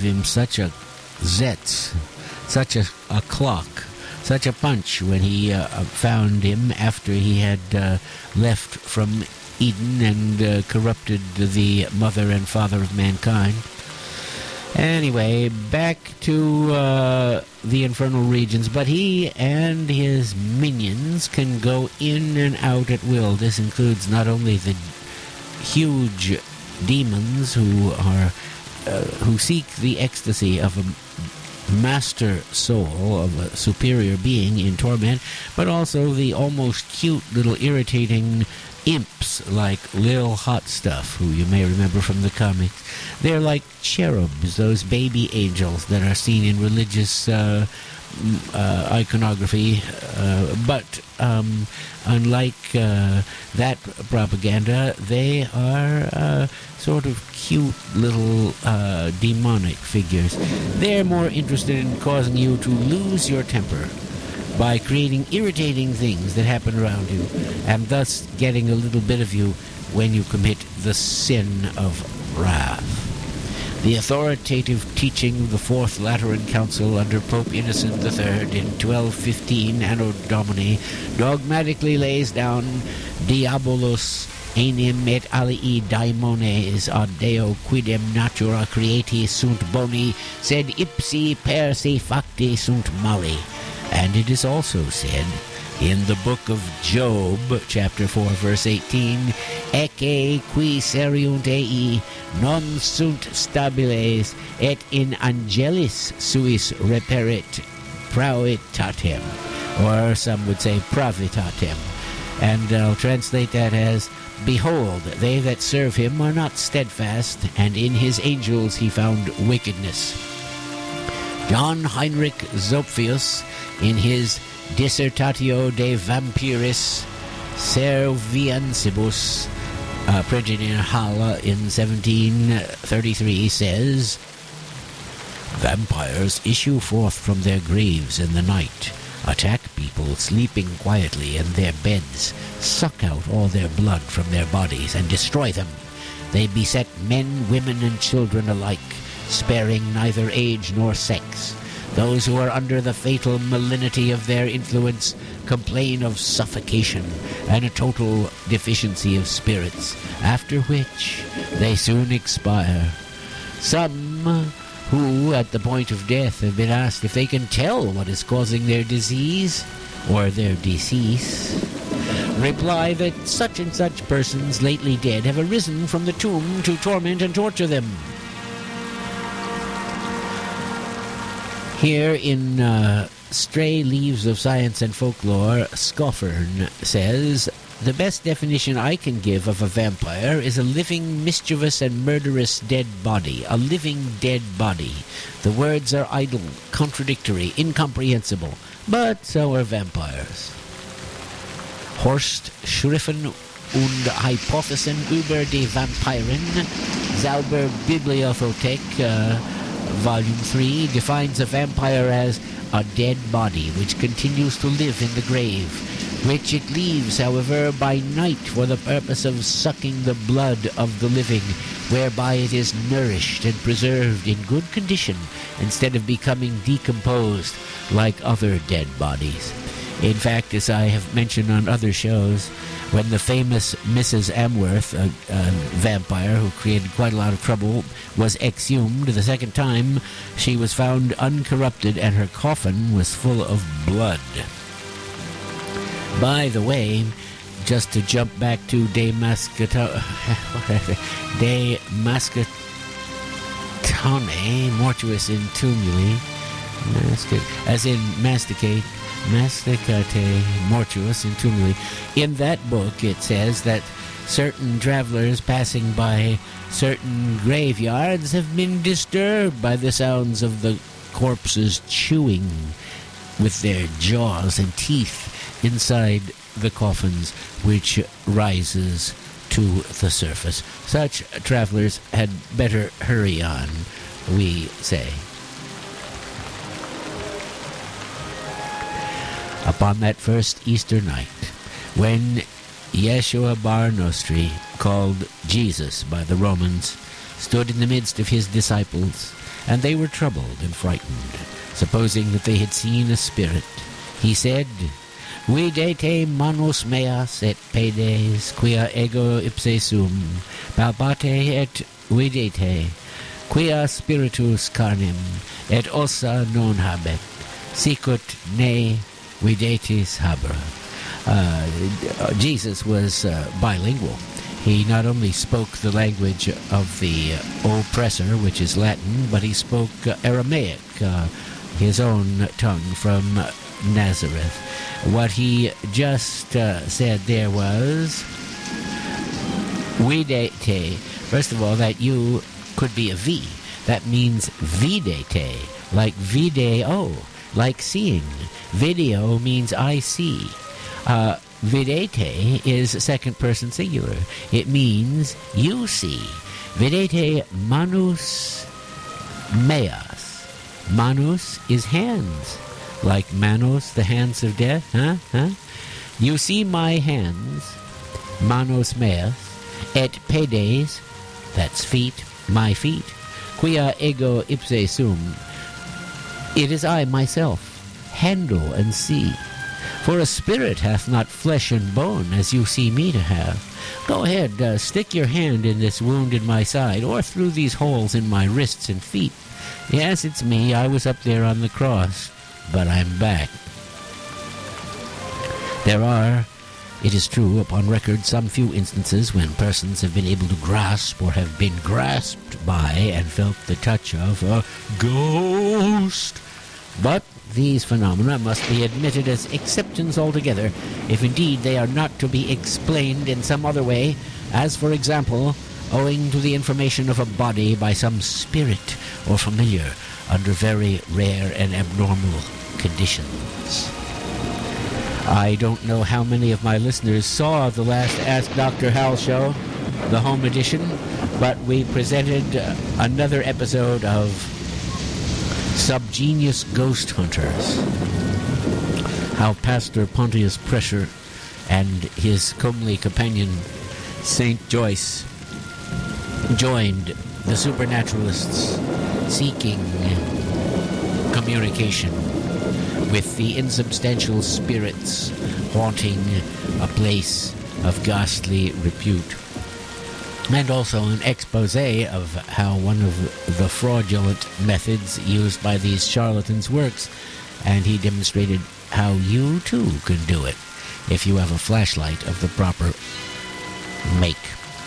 him such a zetz, such a clock, such a punch when he found him after he had left from Eden and corrupted the mother and father of mankind. Anyway, back to the infernal regions, but he and his minions can go in and out at will. This includes not only the huge demons who seek the ecstasy of a master soul, of a superior being in torment, but also the almost cute little irritating imps like Lil Hot Stuff, who you may remember from the comics. They're like cherubs, those baby angels that are seen in religious iconography, but unlike that propaganda, they are sort of cute little demonic figures. They're more interested in causing you to lose your temper by creating irritating things that happen around you, and thus getting a little bit of you when you commit the sin of wrath. The authoritative teaching of the Fourth Lateran Council under Pope Innocent III in 1215 Anno Domini dogmatically lays down Diabolus enim et alii daimones ad Deo quidem natura creati sunt boni, sed ipsi per se facti sunt mali. And it is also said in the book of Job, chapter 4, verse 18, Ecce qui seriunt ei non sunt stabiles, et in angelis suis reperit pravitatem, or some would say pravitatem. And I'll translate that as, Behold, they that serve him are not steadfast, and in his angels he found wickedness. John Heinrich Zopfius, in his Dissertatio de Vampiris Serviensibus, printed in Halle in 1733, says, Vampires issue forth from their graves in the night, attack people sleeping quietly in their beds, suck out all their blood from their bodies, and destroy them. They beset men, women, and children alike, sparing neither age nor sex. Those who are under the fatal malignity of their influence complain of suffocation and a total deficiency of spirits, after which they soon expire. Some who, at the point of death, have been asked if they can tell what is causing their disease or their decease, reply that such and such persons lately dead have arisen from the tomb to torment and torture them. Here in Stray Leaves of Science and Folklore, Scoffern says, The best definition I can give of a vampire is a living, mischievous, and murderous dead body. A living dead body. The words are idle, contradictory, incomprehensible, but so are vampires. Horst Schriffen und Hypothesen über die Vampiren, Zauber Bibliothek, Volume 3, defines a vampire as a dead body which continues to live in the grave, which it leaves, however, by night for the purpose of sucking the blood of the living, whereby it is nourished and preserved in good condition instead of becoming decomposed like other dead bodies. In fact, as I have mentioned on other shows, when the famous Mrs. Amworth, a vampire who created quite a lot of trouble, was exhumed the second time, she was found uncorrupted and her coffin was full of blood. By the way, just to jump back to De Mascatone, Mortuis in Tumuli, as in masticate mortuus in tumuli. In that book it says that certain travelers passing by certain graveyards have been disturbed by the sounds of the corpses chewing with their jaws and teeth inside the coffins, which rises to the surface. Such travelers had better hurry on, we say. Upon that first Easter night, when Yeshua Bar Nostri, called Jesus by the Romans, stood in the midst of his disciples, and they were troubled and frightened, supposing that they had seen a spirit. He said, Videte manus meas et pedes, quia ego ipse sum, palpate et videte, quia spiritus carnem et ossa non habet, sicut ne videtis habera. Jesus was bilingual. He not only spoke the language of the oppressor, which is Latin, but he spoke Aramaic, his own tongue from Nazareth. What he just said there was, videte. First of all, that U could be a V. That means videte, like video, like seeing. Video means I see. Videte is second person singular. It means you see. Videte manus meas. Manus is hands. Like manos, the hands of death. You see my hands, manos meas, et pedes, that's feet, my feet, quia ego ipse sum. It is I myself, handle and see. For a spirit hath not flesh and bone, as you see me to have. Go ahead, stick your hand in this wound in my side, or through these holes in my wrists and feet. Yes, it's me. I was up there on the cross, but I'm back. There are, it is true, upon record, some few instances when persons have been able to grasp or have been grasped by and felt the touch of a ghost. But these phenomena must be admitted as exceptions altogether, if indeed they are not to be explained in some other way, as, for example, owing to the information of a body by some spirit or familiar under very rare and abnormal conditions. I don't know how many of my listeners saw the last Ask Dr. Hal show, the home edition, but we presented another episode of Subgenius Ghost Hunters. How Pastor Pontius Pressure and his comely companion, St. Joyce, joined the supernaturalists seeking communication with the insubstantial spirits haunting a place of ghastly repute. And also an expose of how one of the fraudulent methods used by these charlatans works, and he demonstrated how you too can do it if you have a flashlight of the proper make.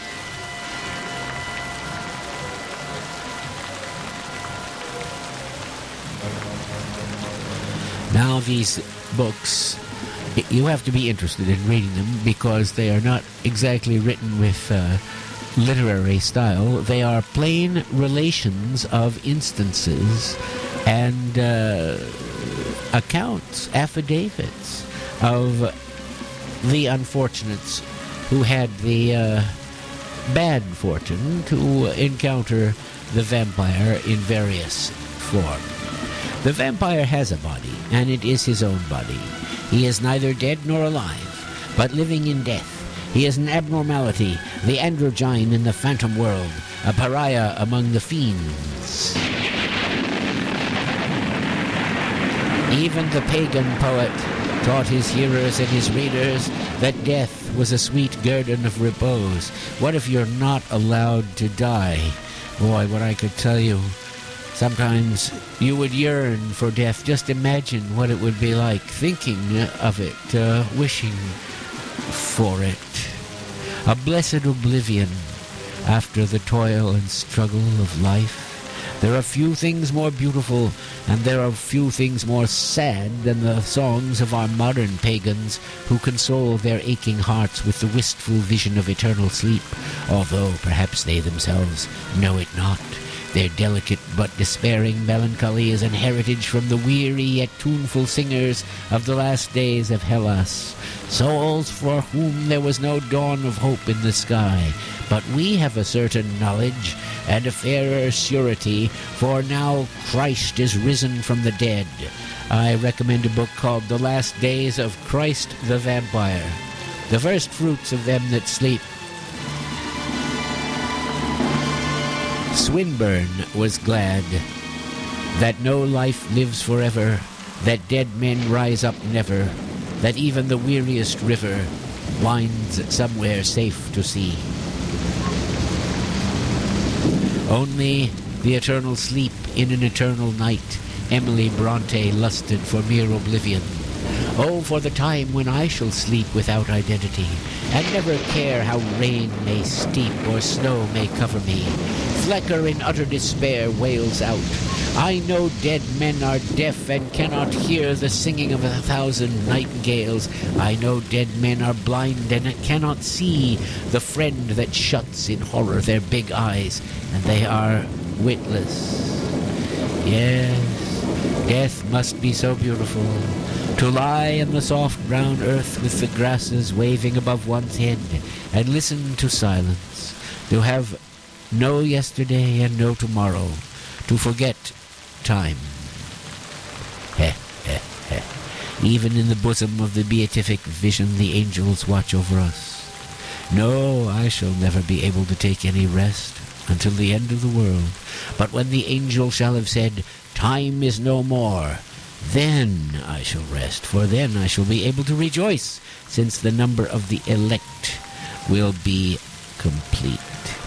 Now these books, you have to be interested in reading them because they are not exactly written with literary style. They are plain relations of instances and accounts, affidavits of the unfortunates who had the bad fortune to encounter the vampire in various forms. The vampire has a body, and it is his own body. He is neither dead nor alive, but living in death. He is an abnormality, the androgyne in the phantom world, a pariah among the fiends. Even the pagan poet taught his hearers and his readers that death was a sweet guerdon of repose. What if you're not allowed to die? Boy, what I could tell you. Sometimes you would yearn for death. Just imagine what it would be like, thinking of it, wishing for it. A blessed oblivion after the toil and struggle of life. There are few things more beautiful, and there are few things more sad than the songs of our modern pagans who console their aching hearts with the wistful vision of eternal sleep, although perhaps they themselves know it not. Their delicate but despairing melancholy is an heritage from the weary yet tuneful singers of the last days of Hellas, souls for whom there was no dawn of hope in the sky. But we have a certain knowledge and a fairer surety, for now Christ is risen from the dead. I recommend a book called The Last Days of Christ the Vampire, the first fruits of them that sleep. Swinburne was glad that no life lives forever, that dead men rise up never, that even the weariest river winds somewhere safe to sea. Only the eternal sleep in an eternal night, Emily Bronte lusted for mere oblivion. Oh, for the time when I shall sleep without identity, and never care how rain may steep or snow may cover me. Flecker in utter despair wails out, I know dead men are deaf and cannot hear the singing of 1,000 nightingales. I know dead men are blind and cannot see the friend that shuts in horror their big eyes, and they are witless. Yes, death must be so beautiful. To lie in the soft brown earth with the grasses waving above one's head and listen to silence. To have no yesterday and no tomorrow. To forget time. Even in the bosom of the beatific vision the angels watch over us. No, I shall never be able to take any rest until the end of the world. But when the angel shall have said, time is no more, then I shall rest, for then I shall be able to rejoice, since the number of the elect will be complete.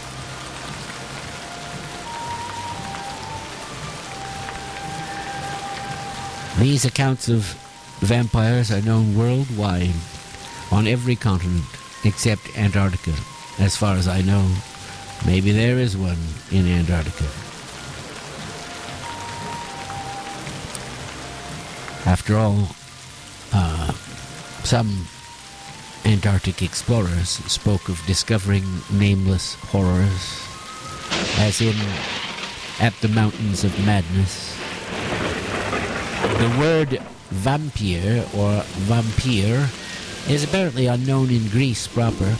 These accounts of vampires are known worldwide, on every continent, except Antarctica, as far as I know. Maybe there is one in Antarctica. After all, some Antarctic explorers spoke of discovering nameless horrors, as in At the Mountains of Madness. The word vampire or vampire is apparently unknown in Greece proper,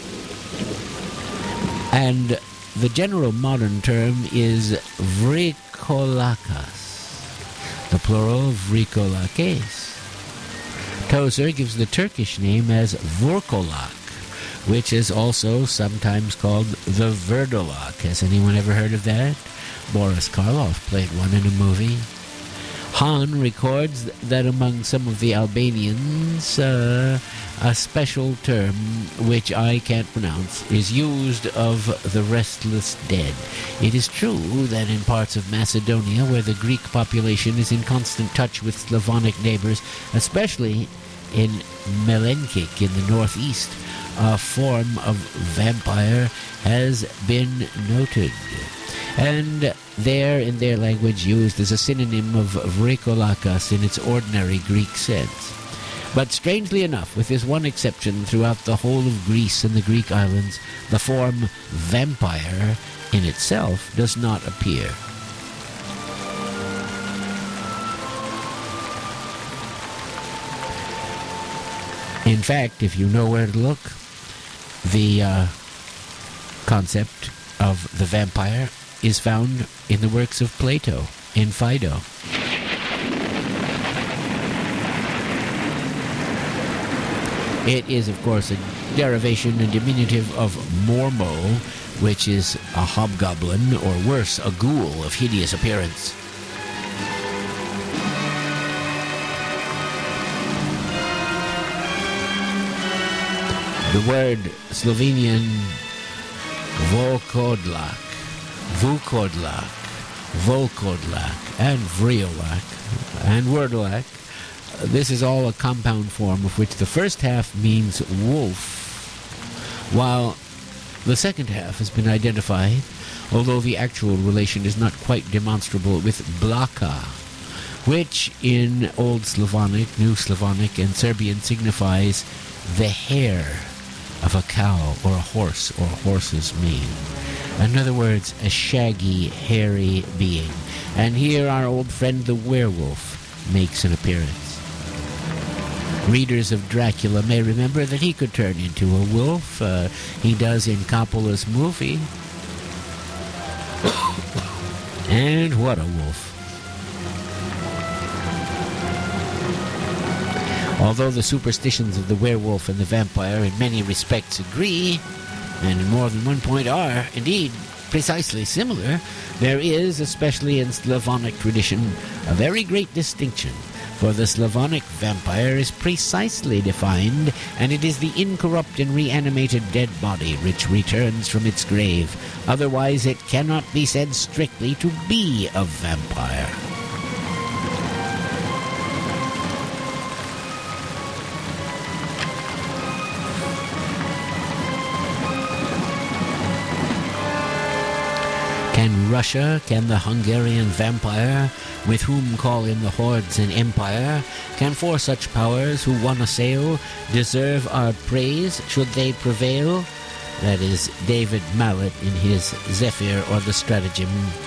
and the general modern term is vrikolakas, the plural vrikolakes. Tozer gives the Turkish name as Vorkolak, which is also sometimes called the Verdolak. Has anyone ever heard of that? Boris Karloff played one in a movie. Hahn records that among some of the Albanians, a special term, which I can't pronounce, is used of the restless dead. It is true that in parts of Macedonia, where the Greek population is in constant touch with Slavonic neighbors, especially in Melenkik in the northeast, a form of vampire has been noted, and there in their language used as a synonym of vrikolakas in its ordinary Greek sense. But strangely enough, with this one exception, throughout the whole of Greece and the Greek islands, the form vampire in itself does not appear. In fact, if you know where to look, the concept of the vampire is found in the works of Plato, in Phaedo. It is, of course, a derivation and diminutive of mormo, which is a hobgoblin, or worse, a ghoul of hideous appearance. The word Slovenian Volkodlak, Volkodlak, and Vriolak, and Wordolak. This is all a compound form of which the first half means wolf, while the second half has been identified, although the actual relation is not quite demonstrable, with blaka, which in Old Slavonic, New Slavonic, and Serbian signifies the hair of a cow or a horse or a horse's mane. In other words, a shaggy, hairy being. And here our old friend the werewolf makes an appearance. Readers of Dracula may remember that he could turn into a wolf. He does in Coppola's movie. And what a wolf. Although the superstitions of the werewolf and the vampire in many respects agree, and in more than one point are, indeed, precisely similar, there is, especially in Slavonic tradition, a very great distinction. For the Slavonic vampire is precisely defined, and it is the incorrupt and reanimated dead body which returns from its grave. Otherwise it cannot be said strictly to be a vampire. Can Russia, can the Hungarian vampire, with whom call in the hordes an empire, can four such powers who one assail deserve our praise should they prevail? That is David Mallet in his Zephyr or the Stratagem.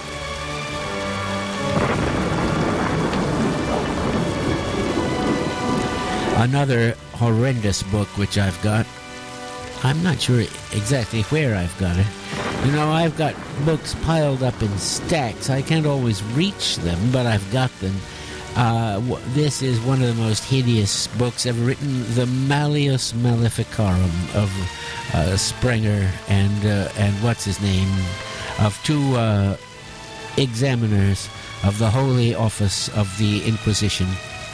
Another horrendous book which I've got, I'm not sure exactly where I've got it. You know, I've got books piled up in stacks. I can't always reach them, but I've got them. This is one of the most hideous books ever written, The Malleus Maleficarum of Sprenger and what's his name, of two examiners of the Holy Office of the Inquisition.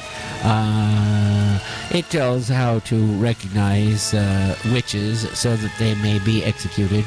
It tells how to recognize witches so that they may be executed.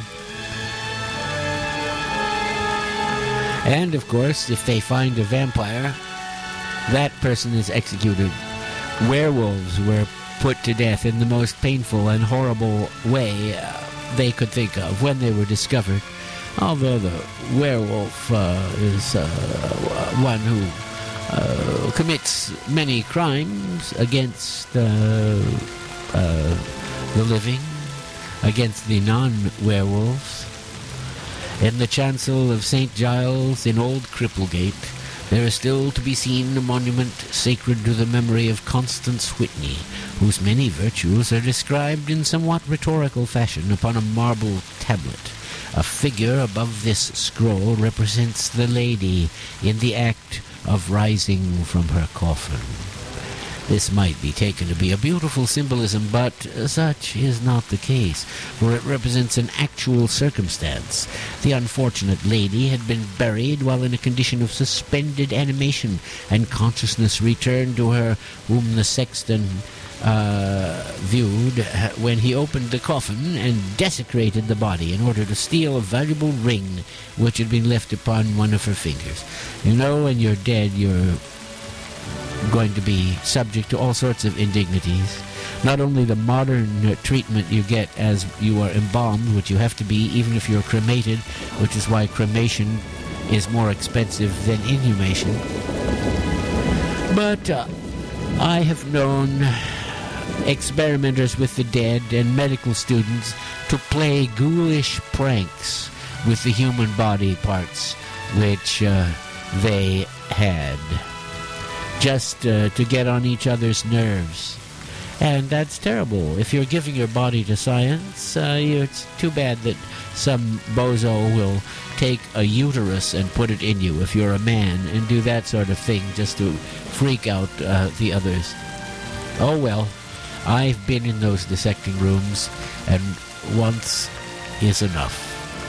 And, of course, if they find a vampire, that person is executed. Werewolves were put to death in the most painful and horrible way they could think of when they were discovered. Although the werewolf is one who commits many crimes against the living, against the non-werewolves. In the chancel of St. Giles in Old Cripplegate, there is still to be seen a monument sacred to the memory of Constance Whitney, whose many virtues are described in somewhat rhetorical fashion upon a marble tablet. A figure above this scroll represents the lady in the act of rising from her coffin. This might be taken to be a beautiful symbolism, but such is not the case, for it represents an actual circumstance. The unfortunate lady had been buried while in a condition of suspended animation, and consciousness returned to her, whom the sexton viewed when he opened the coffin and desecrated the body in order to steal a valuable ring which had been left upon one of her fingers. You know, when you're dead, you're going to be subject to all sorts of indignities. Not only the modern treatment you get as you are embalmed, which you have to be even if you're cremated, which is why cremation is more expensive than inhumation. But I have known experimenters with the dead and medical students to play ghoulish pranks with the human body parts which they had, just to get on each other's nerves. And that's terrible. If you're giving your body to science, it's too bad that some bozo will take a uterus and put it in you if you're a man and do that sort of thing just to freak out the others. Oh well, I've been in those dissecting rooms, and once is enough.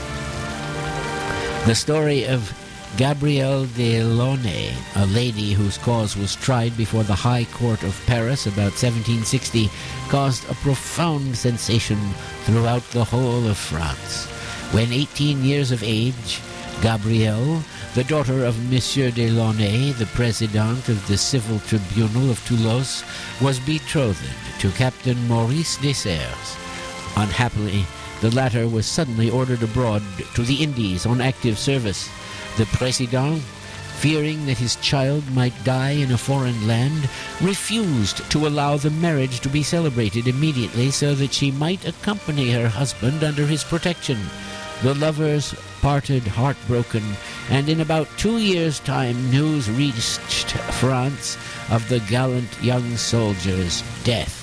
The story of Gabrielle de Launay, a lady whose cause was tried before the High Court of Paris about 1760, caused a profound sensation throughout the whole of France. When 18 years of age, Gabrielle, the daughter of Monsieur de Launay, the president of the Civil Tribunal of Toulouse, was betrothed to Captain Maurice Desserres. Unhappily, the latter was suddenly ordered abroad to the Indies on active service. The President, fearing that his child might die in a foreign land, refused to allow the marriage to be celebrated immediately so that she might accompany her husband under his protection. The lovers parted heartbroken, and in about 2 years' time news reached France of the gallant young soldier's death.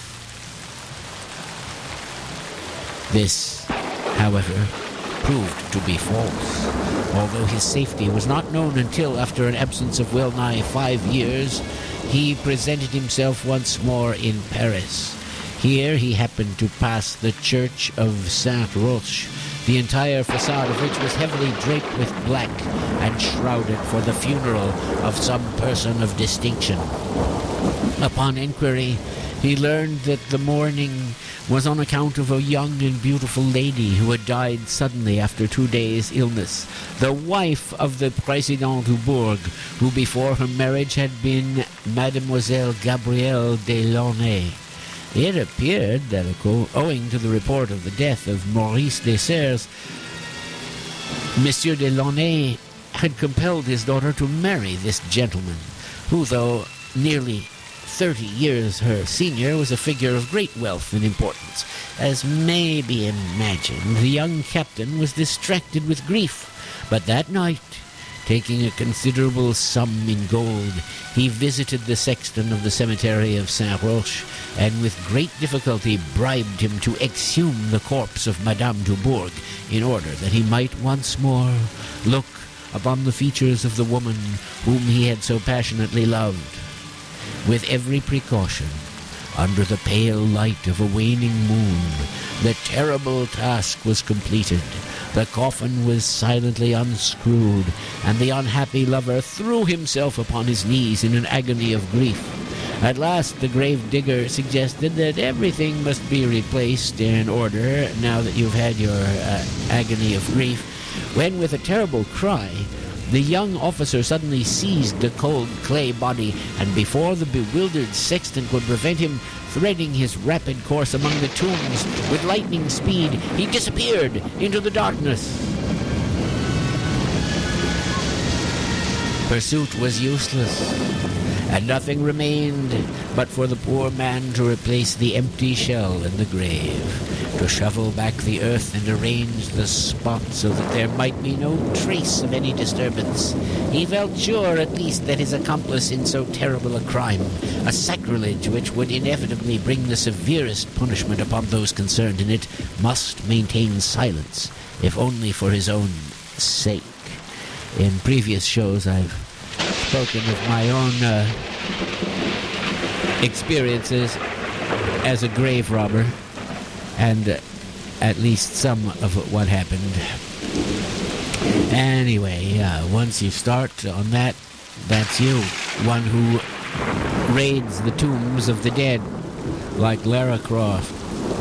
This, however, proved to be false. Although his safety was not known until after an absence of well-nigh 5 years, he presented himself once more in Paris. Here he happened to pass the church of Saint-Roch, the entire facade of which was heavily draped with black and shrouded for the funeral of some person of distinction. Upon inquiry, he learned that the mourning was on account of a young and beautiful lady who had died suddenly after 2 days' illness, the wife of the Président du Bourg, who before her marriage had been Mademoiselle Gabrielle de Launay. It appeared that, owing to the report of the death of Maurice Desserres, Monsieur de Launay had compelled his daughter to marry this gentleman, who, though nearly 30 years her senior, was a figure of great wealth and importance. As may be imagined, the young captain was distracted with grief, but that night, taking a considerable sum in gold, he visited the sexton of the cemetery of Saint-Roch, and with great difficulty bribed him to exhume the corpse of Madame Dubourg, in order that he might once more look upon the features of the woman whom he had so passionately loved. With every precaution, under the pale light of a waning moon, the terrible task was completed. The coffin was silently unscrewed, and the unhappy lover threw himself upon his knees in an agony of grief. At last the grave digger suggested that everything must be replaced in order now that you've had your agony of grief, when with a terrible cry, the young officer suddenly seized the cold clay body, and before the bewildered sexton could prevent him threading his rapid course among the tombs with lightning speed, he disappeared into the darkness. Pursuit was useless, and nothing remained but for the poor man to replace the empty shell in the grave, to shovel back the earth and arrange the spot so that there might be no trace of any disturbance. He felt sure at least that his accomplice in so terrible a crime, a sacrilege which would inevitably bring the severest punishment upon those concerned in it, must maintain silence, if only for his own sake. In previous shows I've spoken of my own experiences as a grave robber, and at least some of what happened. Anyway, once you start on that, that's you. One who raids the tombs of the dead, like Lara Croft.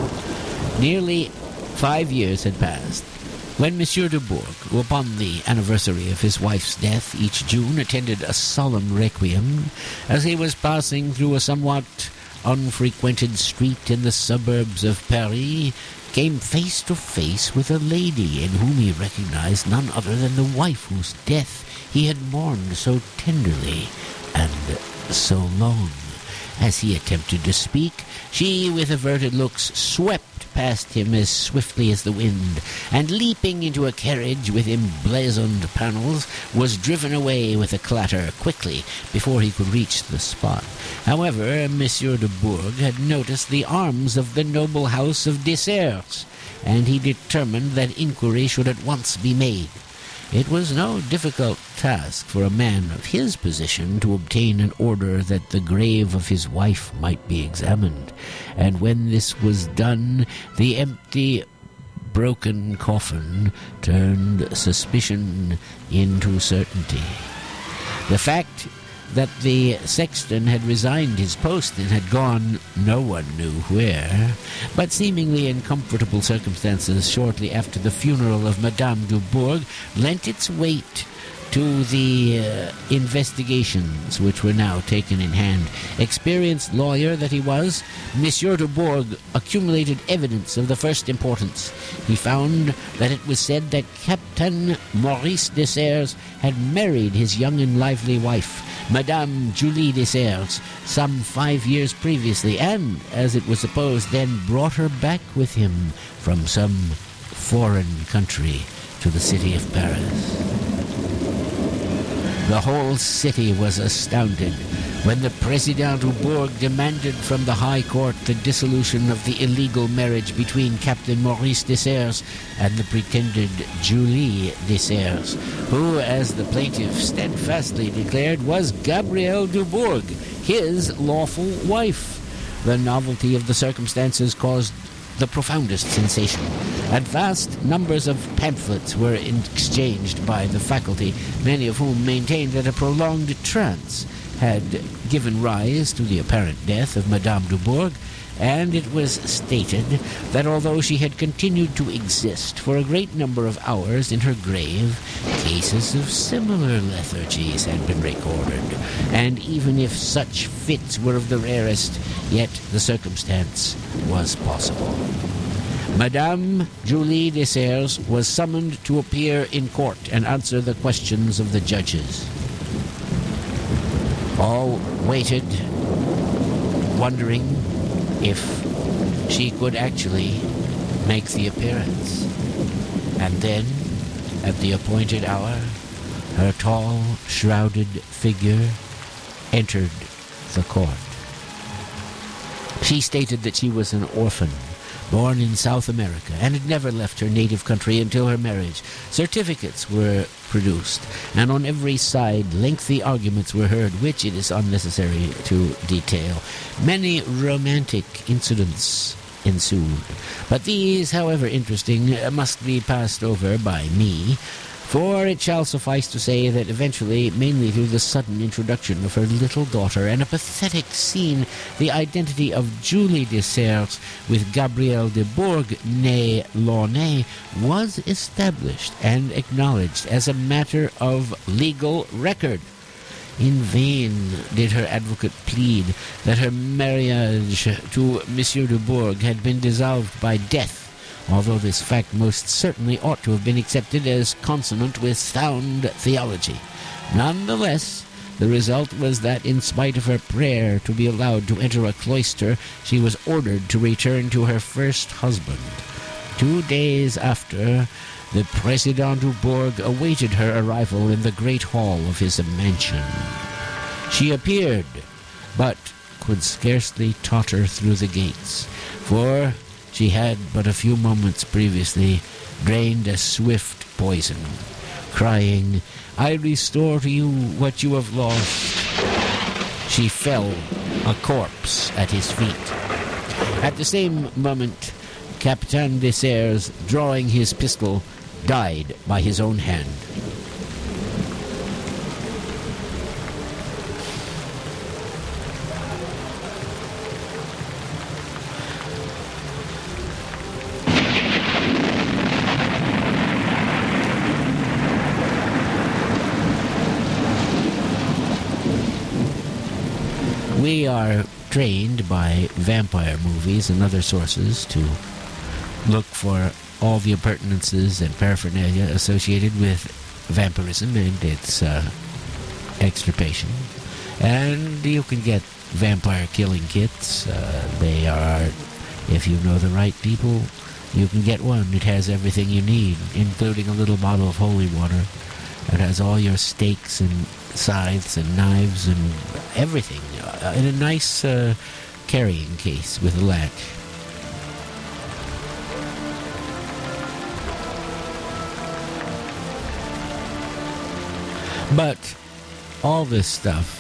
Nearly 5 years had passed when Monsieur Dubourg, who upon the anniversary of his wife's death each June attended a solemn requiem, as he was passing through a somewhat unfrequented street in the suburbs of Paris, came face to face with a lady in whom he recognized none other than the wife whose death he had mourned so tenderly and so long. As he attempted to speak, she, with averted looks, swept past him as swiftly as the wind, and leaping into a carriage with emblazoned panels, was driven away with a clatter quickly before he could reach the spot. However, Monsieur Dubourg had noticed the arms of the noble house of Desserres, and he determined that inquiry should at once be made. It was no difficult task for a man of his position to obtain an order that the grave of his wife might be examined, and when this was done, the empty, broken coffin turned suspicion into certainty. The fact that the sexton had resigned his post and had gone no one knew where, but seemingly in comfortable circumstances shortly after the funeral of Madame Dubourg, lent its weight to the investigations which were now taken in hand. Experienced lawyer that he was, Monsieur Dubourg accumulated evidence of the first importance. He found that it was said that Captain Maurice Desserres had married his young and lively wife, Madame Julie Desserres, some 5 years previously, and, as it was supposed, then brought her back with him from some foreign country to the city of Paris. The whole city was astounded when the Président Dubourg demanded from the High Court the dissolution of the illegal marriage between Captain Maurice Desserres and the pretended Julie Desserres, who, as the plaintiff steadfastly declared, was Gabrielle Dubourg, his lawful wife. The novelty of the circumstances caused the profoundest sensation, and vast numbers of pamphlets were exchanged by the faculty, many of whom maintained that a prolonged trance had given rise to the apparent death of Madame Dubourg, and it was stated that although she had continued to exist for a great number of hours in her grave, cases of similar lethargies had been recorded, and even if such fits were of the rarest, yet the circumstance was possible. Madame Julie Desires was summoned to appear in court and answer the questions of the judges. All waited, wondering if she could actually make the appearance. And then, at the appointed hour, her tall, shrouded figure entered the court. She stated that she was an orphan, born in South America, and had never left her native country until her marriage. Certificates were produced, and on every side lengthy arguments were heard, which it is unnecessary to detail. Many romantic incidents ensued, but these, however interesting, must be passed over by me, for it shall suffice to say that eventually, mainly through the sudden introduction of her little daughter and a pathetic scene, the identity of Julie Desires with Gabrielle de Bourg, née Launay, was established and acknowledged as a matter of legal record. In vain did her advocate plead that her marriage to Monsieur de Bourg had been dissolved by death, although this fact most certainly ought to have been accepted as consonant with sound theology. Nonetheless, the result was that in spite of her prayer to be allowed to enter a cloister, she was ordered to return to her first husband. 2 days after, the Président du Bourg awaited her arrival in the great hall of his mansion. She appeared, but could scarcely totter through the gates, for she had but a few moments previously drained a swift poison, crying, "I restore to you what you have lost." She fell, a corpse, at his feet. At the same moment, Capitaine Desires, drawing his pistol, died by his own hand. We are trained by vampire movies and other sources to look for all the appurtenances and paraphernalia associated with vampirism and its extirpation. And you can get vampire killing kits. They are, if you know the right people, you can get one. It has everything you need, including a little bottle of holy water. It has all your stakes and scythes and knives and everything in a nice carrying case with a latch. But all this stuff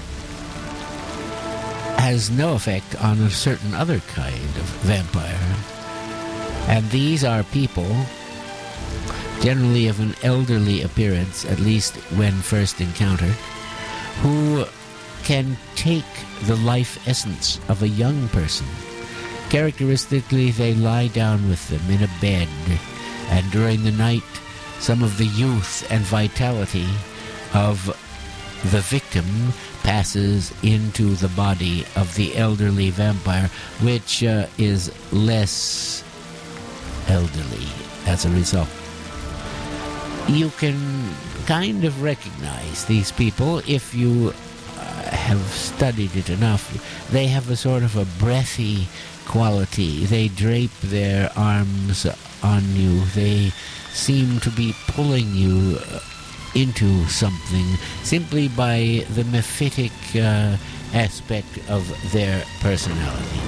has no effect on a certain other kind of vampire. And these are people, generally of an elderly appearance, at least when first encountered, who can take the life essence of a young person. Characteristically, they lie down with them in a bed, and during the night, some of the youth and vitality of the victim passes into the body of the elderly vampire, which is less elderly as a result. You can kind of recognize these people if you have studied it enough. They have a sort of a breathy quality. They drape their arms on you. They seem to be pulling you into something simply by the mephitic aspect of their personality.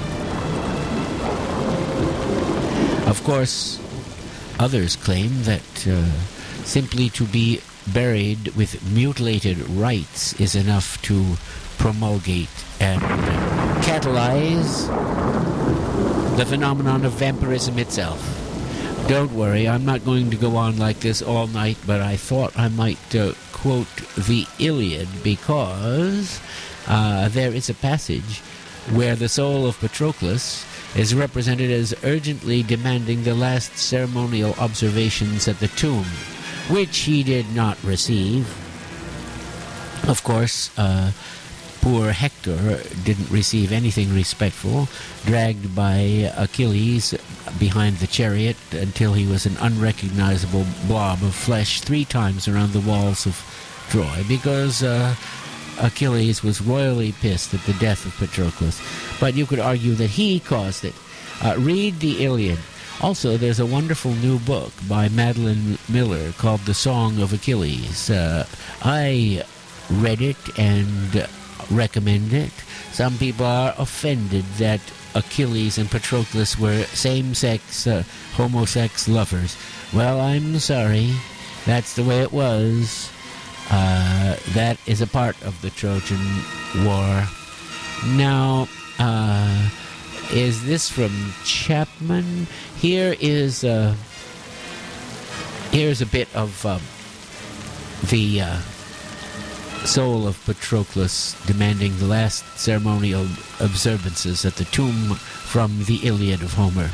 Of course, others claim that simply to be buried with mutilated rites is enough to promulgate and catalyze the phenomenon of vampirism itself. Don't worry, I'm not going to go on like this all night, but I thought I might quote the Iliad because there is a passage where the soul of Patroclus is represented as urgently demanding the last ceremonial observations at the tomb, which he did not receive. Of course, poor Hector didn't receive anything respectful, dragged by Achilles behind the chariot until he was an unrecognizable blob of flesh 3 times around the walls of Troy, because Achilles was royally pissed at the death of Patroclus. But you could argue that he caused it. Read the Iliad. Also, there's a wonderful new book by Madeline Miller called The Song of Achilles. I read it and recommend it. Some people are offended that Achilles and Patroclus were same-sex, homosex lovers. Well, I'm sorry. That's the way it was. That is a part of the Trojan War. Now, is this from Chapman? Here's a bit of the soul of Patroclus demanding the last ceremonial observances at the tomb from the Iliad of Homer.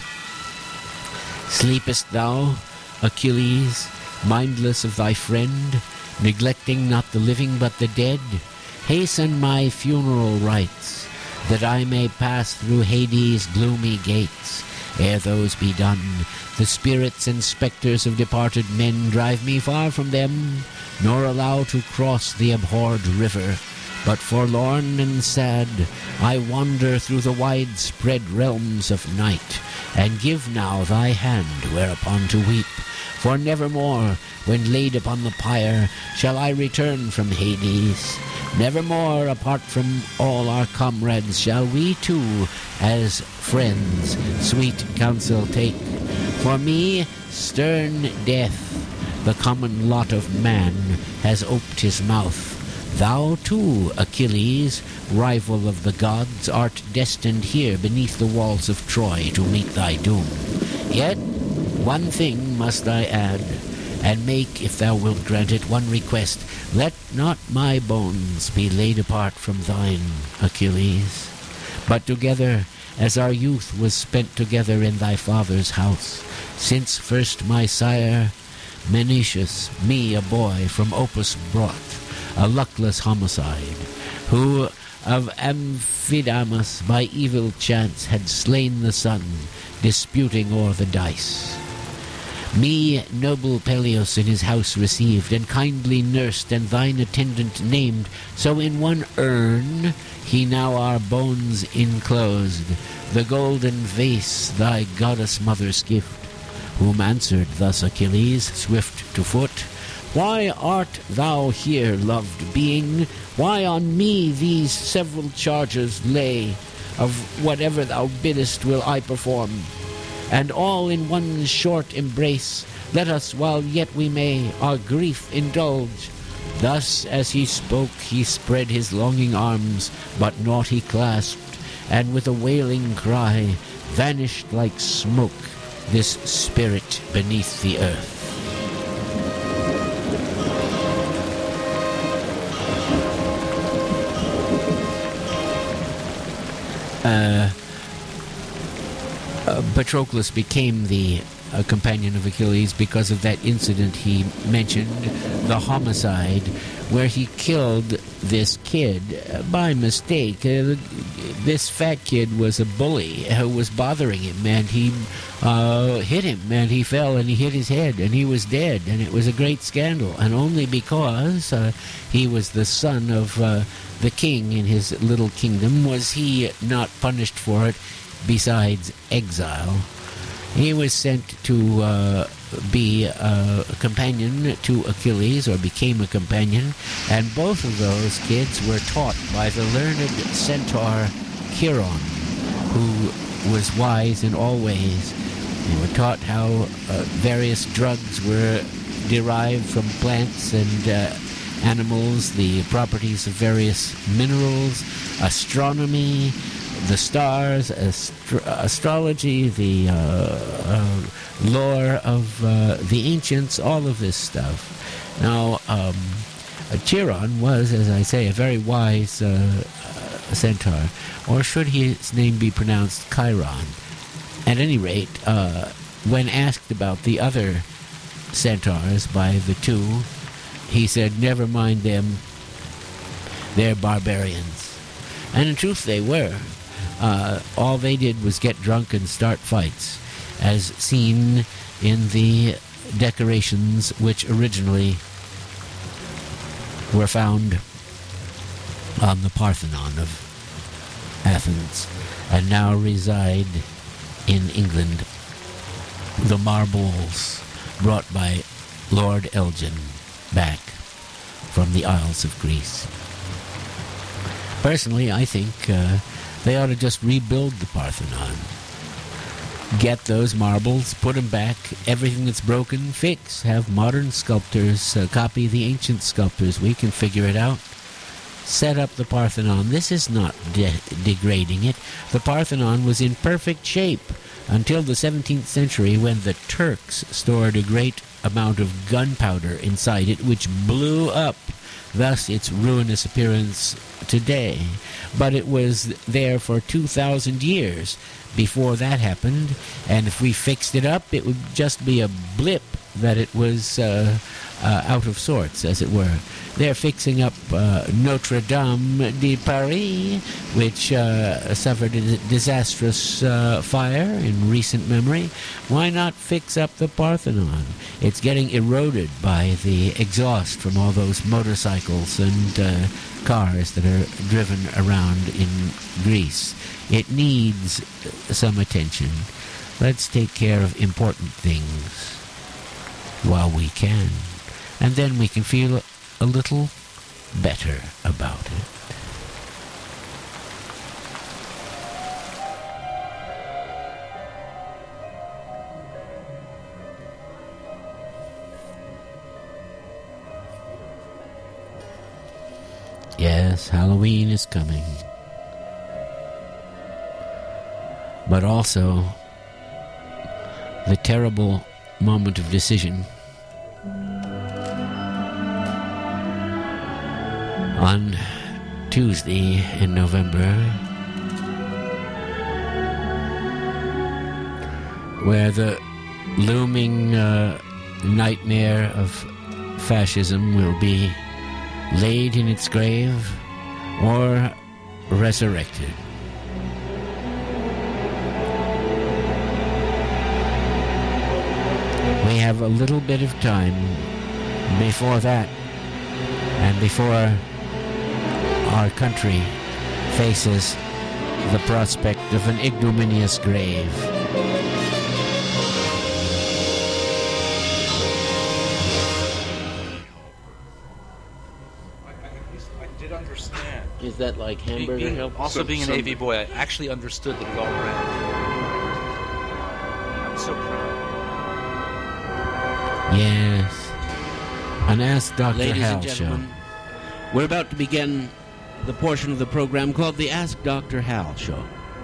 Sleepest thou, Achilles, mindless of thy friend, neglecting not the living but the dead? Hasten my funeral rites, that I may pass through Hades' gloomy gates. Ere those be done, the spirits and spectres of departed men drive me far from them, nor allow to cross the abhorred river. But forlorn and sad, I wander through the wide-spread realms of night, and give now thy hand whereupon to weep. For nevermore, when laid upon the pyre, shall I return from Hades. Nevermore, apart from all our comrades, shall we two, as friends, sweet counsel take. For me, stern death, the common lot of man, has oped his mouth. Thou too, Achilles, rival of the gods, art destined here beneath the walls of Troy to meet thy doom. Yet one thing must I add, and make, if thou wilt grant it, one request. Let not my bones be laid apart from thine, Achilles, but together, as our youth was spent together in thy father's house, since first my sire, Menecius, me a boy from Opus brought, a luckless homicide, who of Amphidamas by evil chance had slain the son, disputing o'er the dice. Me noble Peleus in his house received, and kindly nursed, and thine attendant named, so in one urn he now our bones enclosed, the golden vase thy goddess mother's gift. Whom answered thus Achilles, swift to foot, Why art thou here, loved being? Why on me these several charges lay? Of whatever thou biddest will I perform, and all in one short embrace. Let us, while yet we may, our grief indulge. Thus as he spoke, he spread his longing arms, but naught he clasped, and with a wailing cry vanished like smoke this spirit beneath the earth. Patroclus became the companion of Achilles because of that incident he mentioned, the homicide, where he killed this kid by mistake. This fat kid was a bully who was bothering him, and he hit him, and he fell, and he hit his head, and he was dead, and it was a great scandal, and only because he was the son of the king in his little kingdom was he not punished for it, besides exile. He was sent to be a companion to Achilles, or became a companion, and both of those kids were taught by the learned centaur Chiron, who was wise in all ways. They were taught how various drugs were derived from plants and animals, the properties of various minerals, astronomy, the stars, astrology, the lore of the ancients, all of this stuff. Now, Chiron was, as I say, a very wise centaur, or should his name be pronounced Chiron? At any rate, when asked about the other centaurs by the two, he said, "Never mind them, they're barbarians." And in truth they were. All they did was get drunk and start fights, as seen in the decorations which originally were found on the Parthenon of Athens and now reside in England. The marbles brought by Lord Elgin back from the Isles of Greece. Personally, I think they ought to just rebuild the Parthenon. Get those marbles, put them back, everything that's broken, fix. Have modern sculptors copy the ancient sculptors. We can figure it out. Set up the Parthenon. This is not degrading it. The Parthenon was in perfect shape until the 17th century, when the Turks stored a great amount of gunpowder inside it, which blew up, thus its ruinous appearance today. But it was there for 2,000 years before that happened, and if we fixed it up, it would just be a blip that it was out of sorts, as it were. They're fixing up Notre Dame de Paris, which suffered a disastrous fire in recent memory. Why not fix up the Parthenon? It's getting eroded by the exhaust from all those motorcycles and cars that are driven around in Greece. It needs some attention. Let's take care of important things while we can, and then we can feel a little better about it. Yes, Halloween is coming. But also the terrible moment of decision on Tuesday in November, where the looming nightmare of fascism will be laid in its grave or resurrected. We have a little bit of time before that, and before our country faces the prospect of an ignominious grave. I did understand. Is that like hamburger help? Also, being an AV boy, I actually understood that it all ran. I'm so proud. Yes. An Ask Dr. Ladies Hal and gentlemen, show. we're about to begin the portion of the program called the Ask Dr. Hal Show.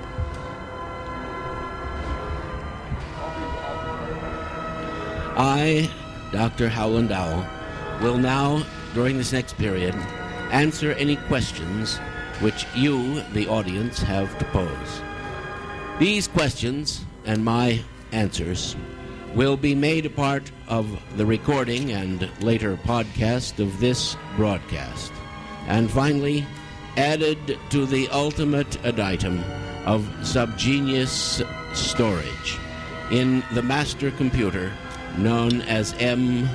I, Dr. Howland Owl, will now, during this next period, answer any questions which you, the audience, have to pose. These questions and my answers will be made a part of the recording and later podcast of this broadcast, and finally added to the ultimate additum of subgenius storage in the master computer known as MWOM.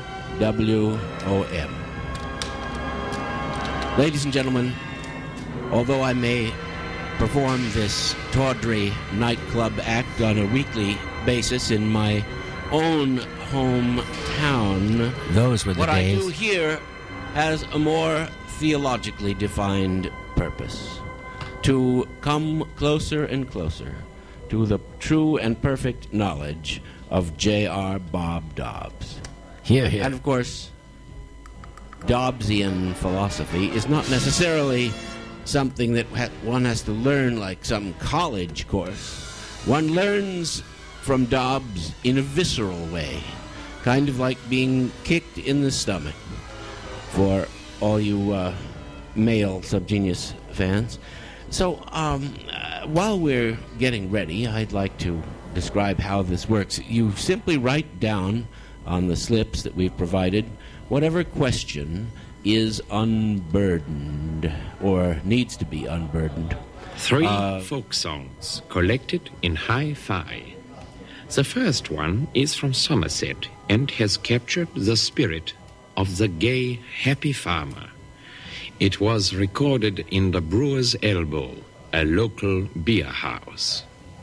Ladies and gentlemen, although I may perform this tawdry nightclub act on a weekly basis in my own hometown, Those were the what days. I do here has a more theologically defined purpose: to come closer and closer to the true and perfect knowledge of J.R. Bob Dobbs. Here, here. And of course, Dobbsian philosophy is not necessarily something that one has to learn like some college course. One learns from Dobbs in a visceral way, kind of like being kicked in the stomach, for all you male Subgenius fans. So while we're getting ready, I'd like to describe how this works. You simply write down on the slips that we've provided whatever question is unburdened or needs to be unburdened. 3 folk songs collected in hi-fi. The first one is from Somerset and has captured the spirit of the gay, happy farmer. It was recorded in the Brewer's Elbow, a local beer house.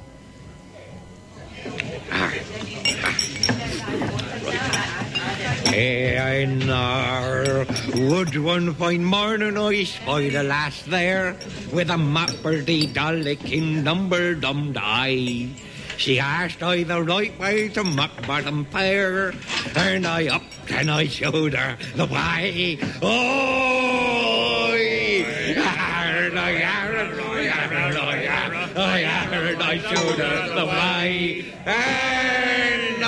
Hey, nar, would one fine morning I spy the lass there with a mapperty dolly-kin number-dum-die. She asked I the right way to Muckbottom Fair, and I upped and I showed her the way. Oh, I showed her the way, and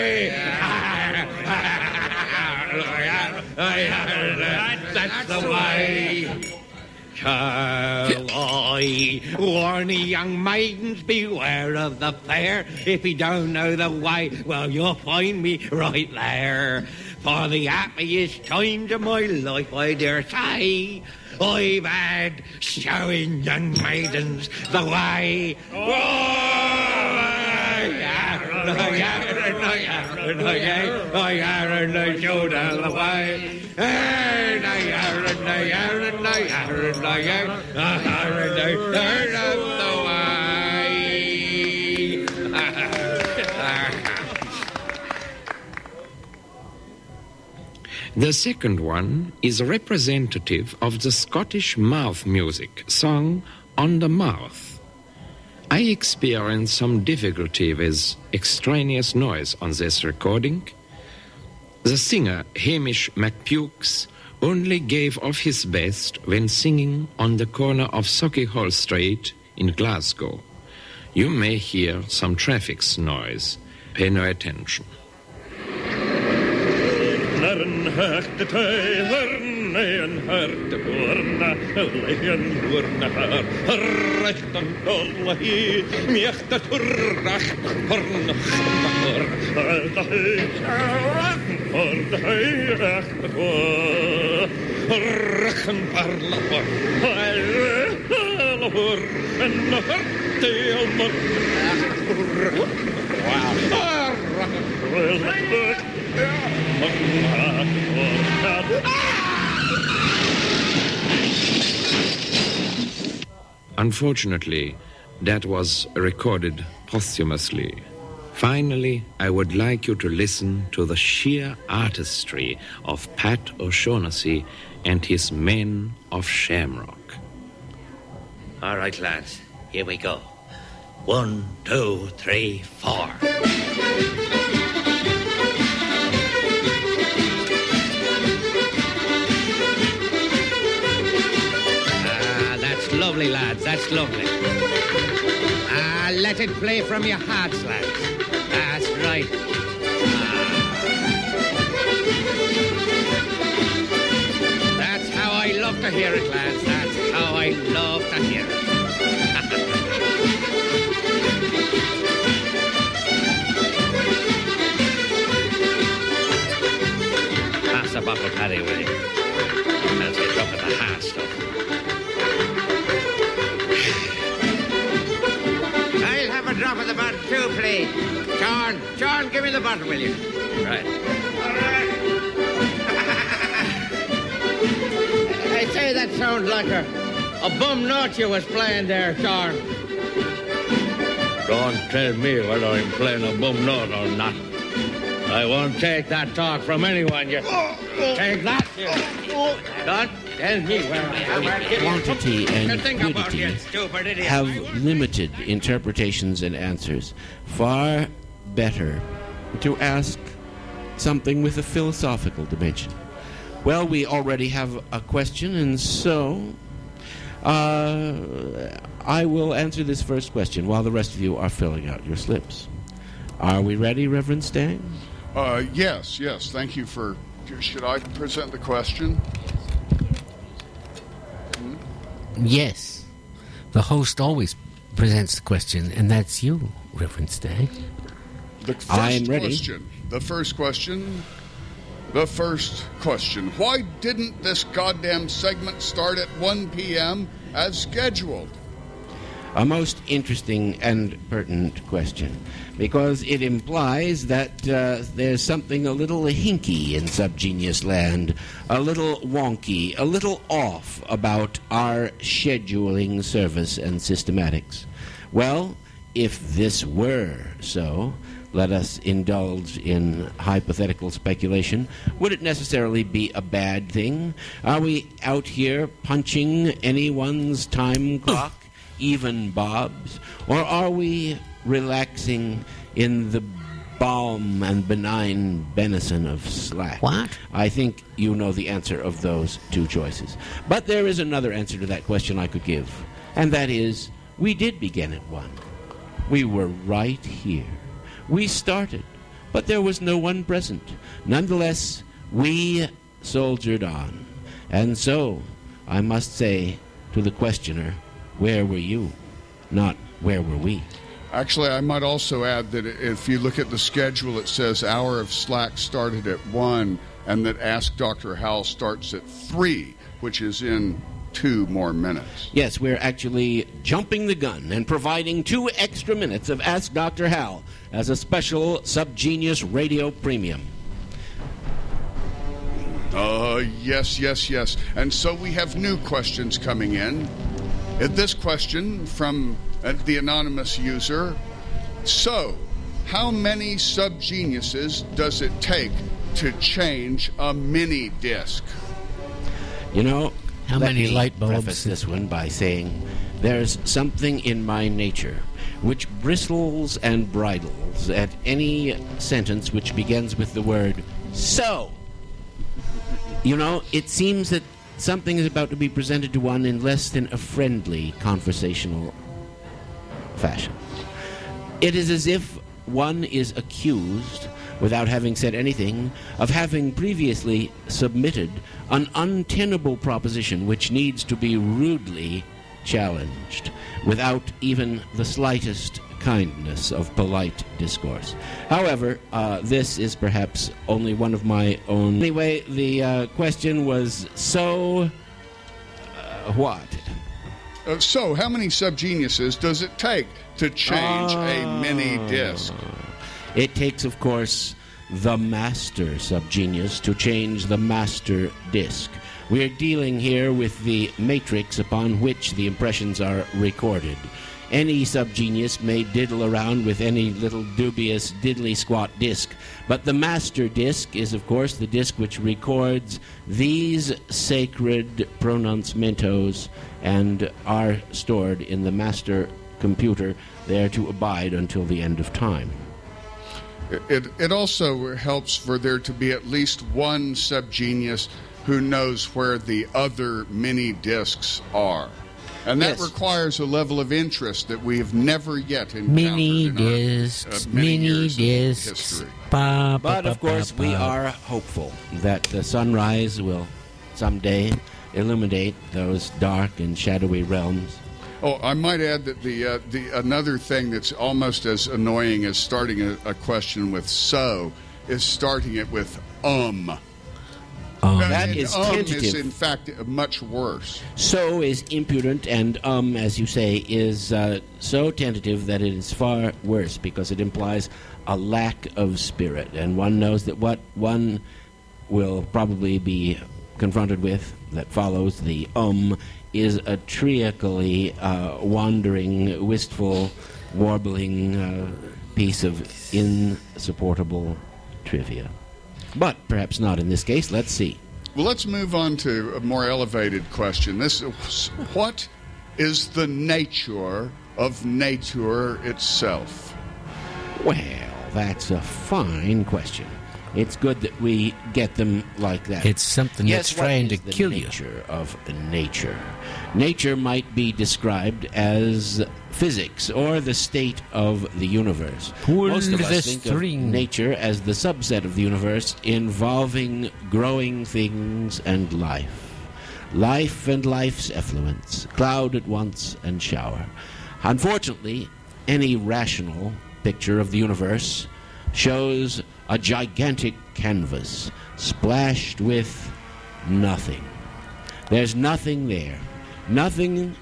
that's the way. Shall I warn the young maidens, beware of the fair? If you don't know the way, well, you'll find me right there. For the happiest times of my life, I dare say, I've had showing young maidens the way. I showed her the way. The second one is representative of the Scottish mouth music sung on the mouth. I experienced some difficulty with extraneous noise on this recording. The singer Hamish MacPukes only gave of his best when singing on the corner of Sauchiehall Street in Glasgow. You may hear some traffic noise. Pay no attention. Unfortunately, that was recorded posthumously. Finally, I would like you to listen to the sheer artistry of Pat O'Shaughnessy and his Men of Shamrock. All right, lads, here we go. 1, 2, 3, 4. That's lovely, lads, that's lovely. Let it play from your hearts, lads. That's right. That's how I love to hear it, lads. That's how I love to hear it. Pass a bottle, Paddy, will you? Fancy a drop of the heart stuff. I'll have a drop of the bottle too, please. John, give me the bottle, will you? Right. All right. I say that sounds like a bum note you was playing there, John. Don't tell me whether I'm playing a bum note or not. I won't take that talk from anyone. You take that. Don't tell me where I am. Quantity and quiddity have limited interpretations and answers. Far better to ask something with a philosophical dimension. Well, we already have a question, and so I will answer this first question while the rest of you are filling out your slips. Are we ready, Reverend Stang? Yes. Thank you for... Should I present the question? Yes. The host always presents the question, and that's you, Reverend Stang. The first I'm ready. question. The first question. Why didn't this goddamn segment start at 1 p.m. as scheduled? A most interesting and pertinent question, because it implies that there's something a little hinky in Subgenius land, a little wonky, a little off about our scheduling service and systematics. Well, if this were so, let us indulge in hypothetical speculation. Would it necessarily be a bad thing? Are we out here punching anyone's time clock? Even Bob's? Or are we relaxing in the balm and benign benison of slack? What? I think you know the answer of those two choices. But there is another answer to that question I could give, and that is, we did begin at 1. We were right here. We started, but there was no one present. Nonetheless, we soldiered on. And so, I must say to the questioner, where were you? Not where were we? Actually, I might also add that if you look at the schedule, it says Hour of Slack started at 1, and that Ask Dr. Howell starts at 3, which is in 2 more minutes. Yes, we're actually jumping the gun and providing 2 extra minutes of Ask Dr. Hal as a special Subgenius Radio Premium. Yes. And so we have new questions coming in. This question from the anonymous user. So, how many subgeniuses does it take to change a mini disc? You know, How let many me light bulbs? preface this one by saying there's something in my nature which bristles and bridles at any sentence which begins with the word so. You know, it seems that something is about to be presented to one in less than a friendly conversational fashion. It is as if one is accused, without having said anything, of having previously submitted an untenable proposition which needs to be rudely challenged, without even the slightest kindness of polite discourse. However, this is perhaps only one of my own. Anyway, the question was, so what? So, how many subgeniuses does it take to change a mini disc? It takes, of course, the master subgenius to change the master disc. We're dealing here with the matrix upon which the impressions are recorded. Any subgenius may diddle around with any little dubious diddly-squat disc, but the master disc is, of course, the disc which records these sacred pronunciamentos and are stored in the master computer, there to abide until the end of time. It also helps for there to be at least one subgenius who knows where the other mini discs are. And that requires a level of interest that we have never yet encountered Mini in our, discs, many mini years of discs. history. But, of course, we are hopeful that the sunrise will someday illuminate those dark and shadowy realms. Oh, I might add that the another thing that's almost as annoying as starting a question with so is starting it with That And is is tentative. in fact much worse. So is impudent, and as you say, is so tentative that it is far worse because it implies a lack of spirit. And one knows that what one will probably be confronted with that follows the is a triacally wandering, wistful, warbling piece of insupportable trivia. But perhaps not in this case. Let's see. Well, let's move on to a more elevated question. What is the nature of nature itself? Well, that's a fine question. It's good that we get them like that. It's something Yes, that's trying to what is kill the you. nature of nature? Nature might be described as physics or the state of the universe. Pull Most of the us think of string. nature as the subset of the universe involving growing things and life. Life and life's effluence, cloud at once and shower. Unfortunately, any rational picture of the universe shows a gigantic canvas splashed with nothing. There's nothing there. Nothing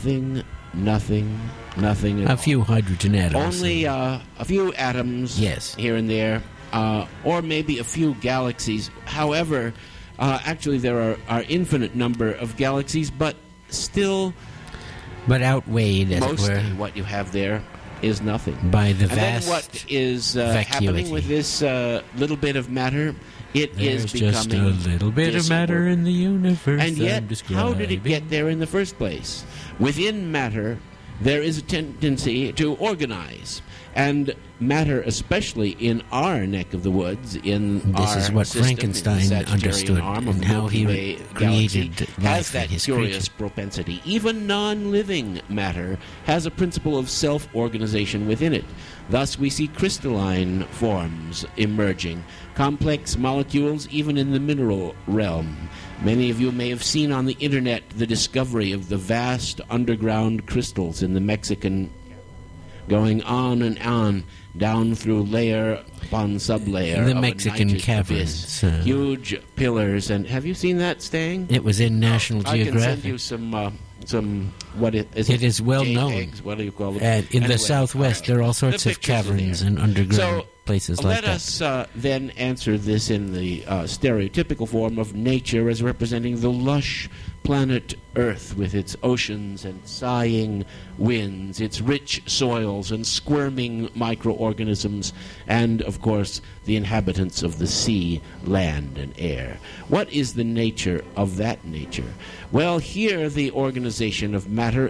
at A all. few hydrogen atoms. Only a few atoms Yes. here and there, or maybe a few galaxies. However, actually there are infinite number of galaxies, but still but outweighed, as it mostly were, what you have there is nothing. by the And vast then what is happening vacuity. with this little bit of matter? It There's is just becoming a little bit of matter disordered. in the universe. And yet, I'm how did it describing. get there in the first place? Within matter, there is a tendency to organize. And matter, especially in our neck of the woods, in This our is what system, in the Frankenstein Sagittarian understood arm of and the how Milky he Way created galaxy, life has for that his curious creature. propensity. Even non-living matter has a principle of self-organization within it. Thus, we see crystalline forms emerging, complex molecules even in the mineral realm. Many of you may have seen on the internet the discovery of the vast underground crystals in the Mexican, going on and on, down through layer upon sublayer The of a Mexican nitrous caverns, abyss. Huge pillars. And have you seen that, Stang? It was in National I can Geographic. send you some what is It is well known. JPEGs? What do you call them? And in Anyway, the Southwest, there are all sorts the of pictures are caverns there. and underground So, places like let that. us then answer this in the stereotypical form of nature as representing the lush planet Earth with its oceans and sighing winds, its rich soils and squirming microorganisms, and, of course, the inhabitants of the sea, land, and air. What is the nature of that nature? Well, here the organization of matter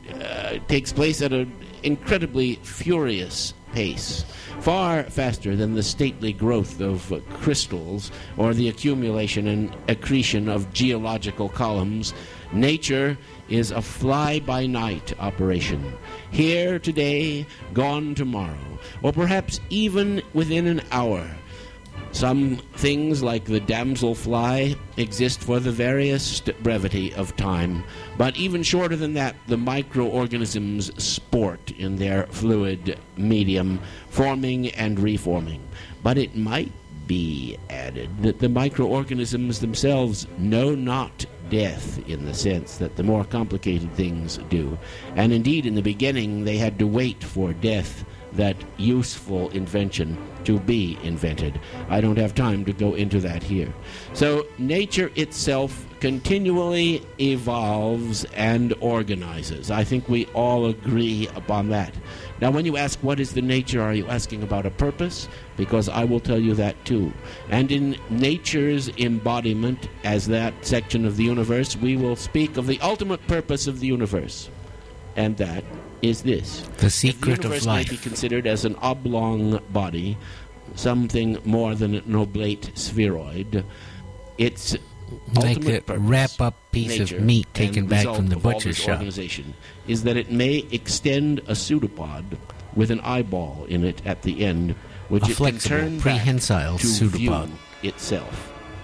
takes place at an incredibly furious pace, far faster than the stately growth of crystals or the accumulation and accretion of geological columns. Nature is a fly-by-night operation. Here today, gone tomorrow, or perhaps even within an hour. Some things, like the damselfly, exist for the veriest brevity of time, but even shorter than that, the microorganisms sport in their fluid medium, forming and reforming. But it might be added that the microorganisms themselves know not death in the sense that the more complicated things do. And indeed, in the beginning, they had to wait for death, that useful invention, to be invented. I don't have time to go into that here. So nature itself continually evolves and organizes. I think we all agree upon that. Now, when you ask what is the nature, are you asking about a purpose? Because I will tell you that too. And in nature's embodiment as that section of the universe, we will speak of the ultimate purpose of the universe. And that is this. The secret the universe of may life. be considered as an oblong body, something more than an oblate spheroid. Its Like ultimate a purpose, wrap-up piece of nature, meat and taken back result from the of all butcher this shop. organization, is that it may extend a pseudopod with an eyeball in it at the end, which A it flexible, can turn prehensile back to pseudopod. view itself.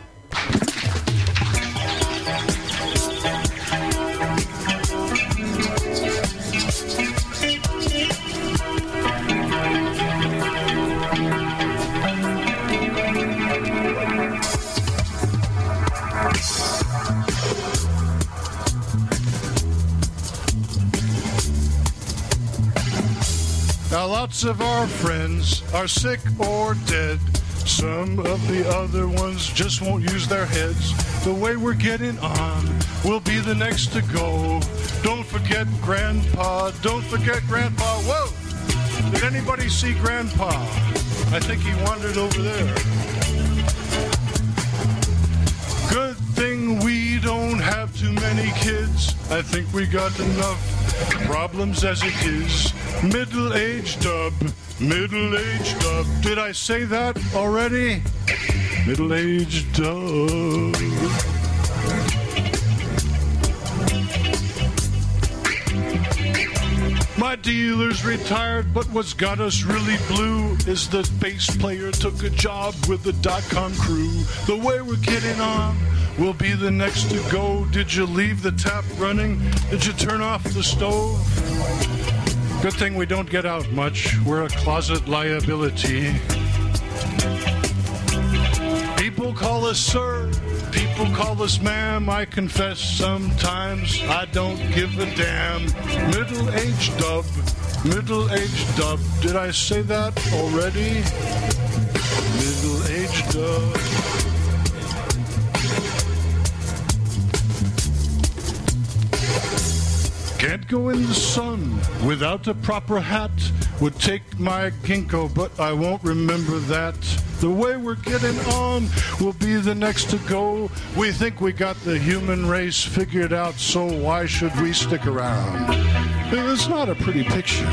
Now lots of our friends are sick or dead. Some of the other ones just won't use their heads. The way we're getting on, we'll be the next to go. Don't forget Grandpa, don't forget Grandpa. Whoa! Did anybody see Grandpa? I think he wandered over there. Good thing we don't have too many kids. I think we got enough problems as it is. Middle-aged dub, middle-aged dub. Did I say that already? middle-aged dove. My dealer's retired, but what's got us really blue is the bass player took a job with the .com crew. The way we're getting on will be the next to go. Did you leave the tap running? Did you turn off the stove? Good thing we don't get out much. We're a closet liability. People call us sir, people call us ma'am. I confess sometimes I don't give a damn. Middle-aged dub, middle-aged dub. Did I say that already? Middle-aged dub. Can't go in the sun without a proper hat. Would take my ginkgo, but I won't remember that. The way we're getting on will be the next to go. We think we got the human race figured out, so why should we stick around? It's not a pretty picture.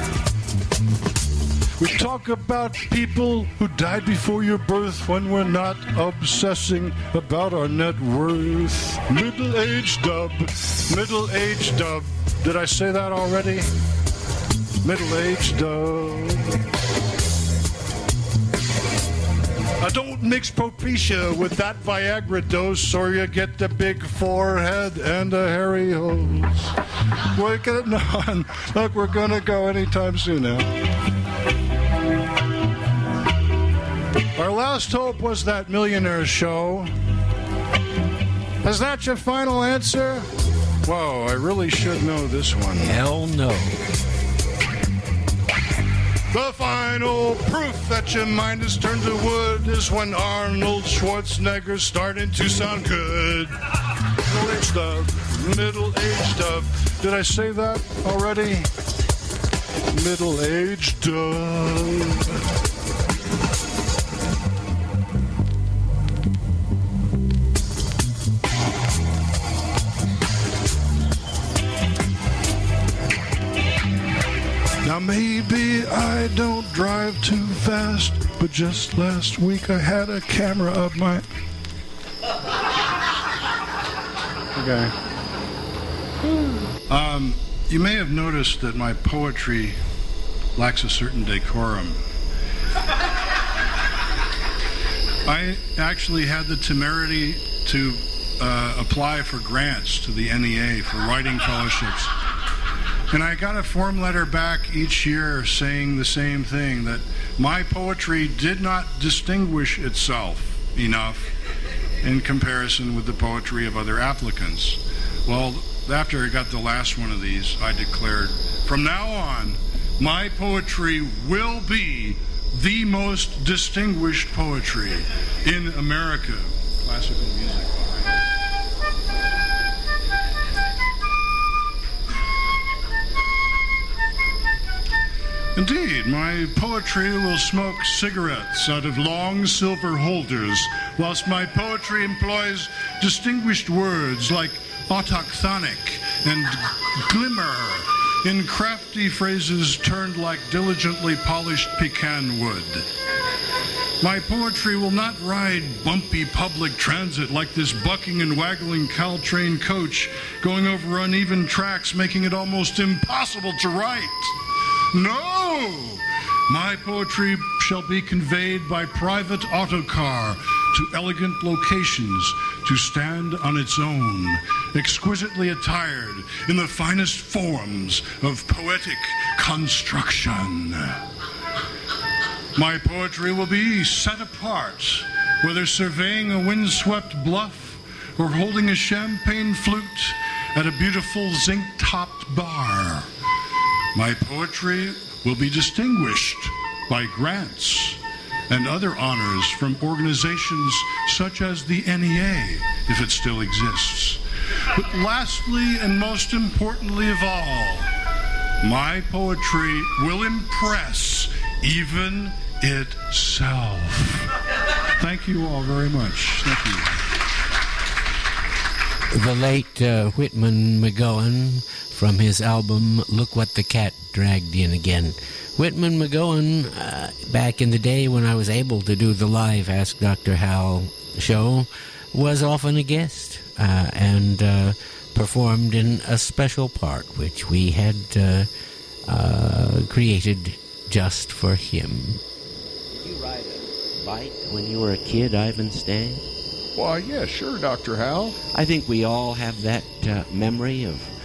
We talk about people who died before your birth when we're not obsessing about our net worth. Middle-aged dub, middle-aged dub. Did I say that already? Middle-aged dub. I don't mix Propecia with that Viagra dose, or you get the big forehead and a hairy hose. We're getting on. Look, we're gonna go anytime soon now. Our last hope was that Millionaire Show. Is that your final answer? Whoa, I really should know this one. Hell no. The final proof that your mind is turned to wood is when Arnold Schwarzenegger's starting to sound good. Middle-aged dub, middle-aged dub. Did I say that already? Middle-aged dub. Now maybe I don't drive too fast, but just last week I had a camera up my... Okay. You may have noticed that my poetry lacks a certain decorum. I actually had the temerity to apply for grants to the NEA for writing fellowships. And I got a form letter back each year saying the same thing, that my poetry did not distinguish itself enough in comparison with the poetry of other applicants. Well, after I got the last one of these, I declared, from now on, my poetry will be the most distinguished poetry in America. Classical music. Indeed, my poetry will smoke cigarettes out of long silver holders, whilst my poetry employs distinguished words like autochthonic and glimmer in crafty phrases turned like diligently polished pecan wood. My poetry will not ride bumpy public transit like this bucking and waggling Caltrain coach going over uneven tracks, making it almost impossible to write. No! My poetry shall be conveyed by private autocar to elegant locations to stand on its own, exquisitely attired in the finest forms of poetic construction. My poetry will be set apart, whether surveying a windswept bluff or holding a champagne flute at a beautiful zinc-topped bar. My poetry will be distinguished by grants and other honors from organizations such as the NEA, if it still exists. But lastly and most importantly of all, my poetry will impress even itself. Thank you all very much. Thank you. The late Whitman McGowan from his album Look What the Cat Dragged In Again. Whitman McGowan, back in the day when I was able to do the live Ask Dr. Hal show, was often a guest and performed in a special part which we had created just for him. Did you ride a bike when you were a kid, Ivan Stang? Why, yeah, sure, Dr. Hal. I think we all have that memory of